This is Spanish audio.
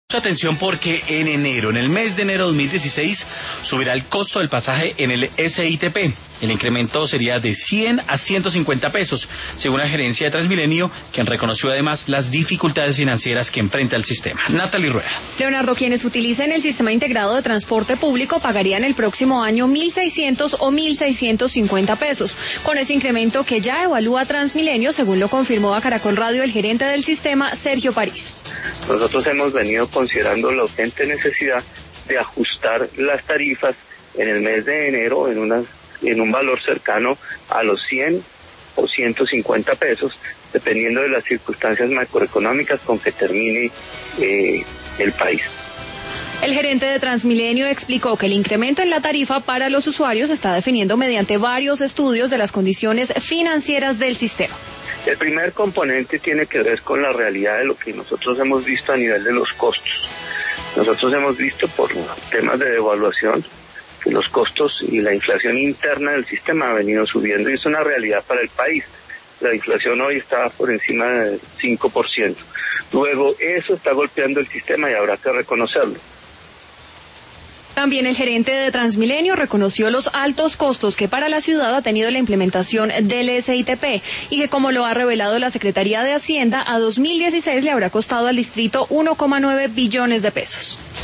Mucha atención porque en el mes de enero de 2016, subirá el costo del pasaje en el SITP. El incremento sería de 100 a 150 pesos, según la gerencia de Transmilenio, quien reconoció además las dificultades financieras que enfrenta el sistema. Natalie Rueda. Leonardo, quienes utilicen el sistema integrado de transporte público pagarían el próximo año 1.600 o 1.650 pesos. Con ese incremento que ya evalúa Transmilenio, según lo confirmó a Caracol Radio el gerente del sistema, Sergio París. Nosotros hemos venido considerando la urgente necesidad de ajustar las tarifas en el mes de enero en un valor cercano a los 100 o 150 pesos, dependiendo de las circunstancias macroeconómicas con que termine el país. El gerente de Transmilenio explicó que el incremento en la tarifa para los usuarios se está definiendo mediante varios estudios de las condiciones financieras del sistema. El primer componente tiene que ver con la realidad de lo que nosotros hemos visto a nivel de los costos. Nosotros hemos visto por temas de devaluación que los costos y la inflación interna del sistema ha venido subiendo y es una realidad para el país. La inflación hoy está por encima del 5%. Luego eso está golpeando el sistema y habrá que reconocerlo. También el gerente de Transmilenio reconoció los altos costos que para la ciudad ha tenido la implementación del SITP y que, como lo ha revelado la Secretaría de Hacienda, a 2016 le habrá costado al distrito 1,9 billones de pesos.